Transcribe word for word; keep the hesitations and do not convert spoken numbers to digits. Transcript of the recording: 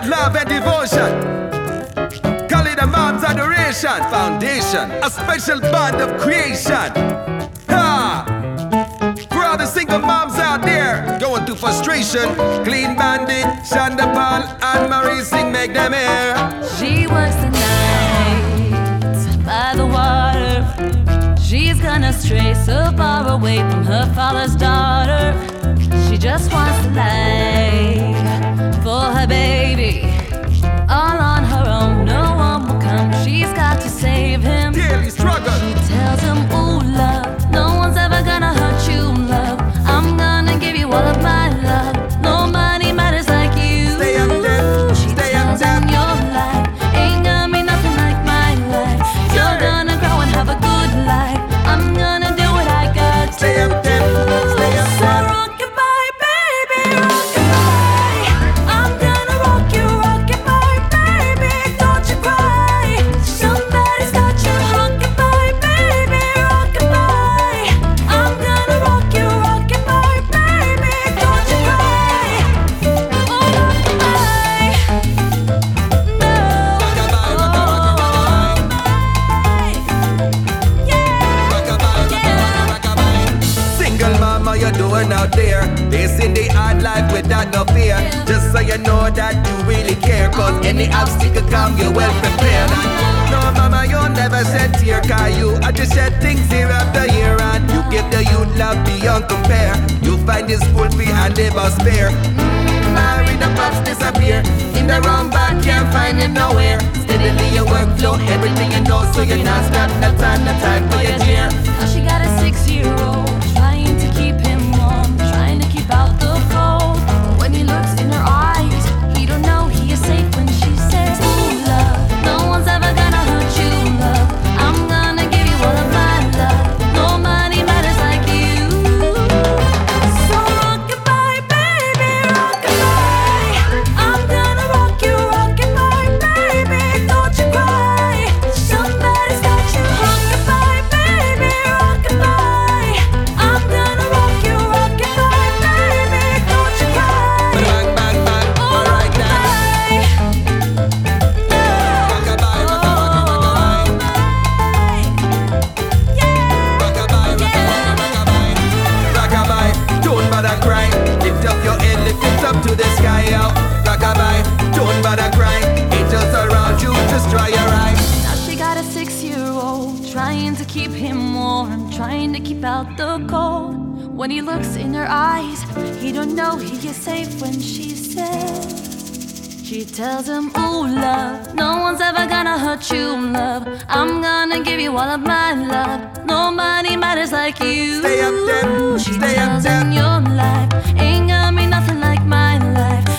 with love and devotion. Call it a mom's adoration. Foundation, a special bond of creation. Ha! For all the single moms out there going through frustration, Clean Bandit, Shonda Paul, and Marie sing, make them hear. She works the nights by the water. She's gonna stray so far away from her father's daughter. She just wants to life for her baby. All on her own, no one will come. She's got to save him. Daily struggle. She tells him, ooh, love, no one's ever gonna hurt you, love. I'm gonna give you all of my love. No money matters like you. Stay up there. She Stay tells up there. him your life ain't gonna be nothing like my life. You're gonna grow and have a good life. I'm gonna do what I got to. Stay up there. Stay up So there. rockabye, baby, rockabye. I'm gonna rock you, rockabye, baby. Don't you cry. Somebody's got you. Rockabye, baby, rockabye. I'm gonna rock you, rockabye, baby. Don't you cry. Oh, rockabye. No. Rockabye, rockabye, rockabye. Yeah. Single mama, you're doing out there. They sing the hard life without no fear. Just so you know that you really care. Cause any obstacle come, you're well prepared. And no mama, you never shed tear. Cause you are just shed things year after year. And you give the youth love beyond compare. You find this full free and never spare. Mm, Mary, the pops disappear. In the wrong back, can't find it nowhere. Steadily your workflow, everything you know. So you're not stop, no time, no time for your dear. Now she got a six-year-old trying to keep him warm, trying to keep out the cold. But when he looks in her eyes, he don't know he is safe when she says, ooh, love, no one's ever gonna hurt you, love. I'm gonna give you all of my love. No money matters like you. So rockabye, baby, rockabye. I'm gonna rock you, rockabye, baby. Don't you cry. Somebody's got you. Rockabye, baby, rockabye. I'm gonna rock you, rockabye, baby. Don't you cry. Bang, bang, bang, Oh, alright now. rockabye. Rockabye, rockabye, Yeah. rockabye, rockabye, rockabye, rockabye. Don't bother cry. Lift up your head, lift it up to the sky, yo. Rockabye, don't bother cry. Angels around you, just dry your eyes. Now she got a six-year-old trying to keep him warm, trying to keep out the cold. When he looks in her eyes, he don't know he is safe when she says. She tells him, ooh, love, no one's ever gonna hurt you, love. I'm gonna give you all of my love. No money matters like you. Stay up there, She stay up tells there. him your life ain't gonna be nothing like my life.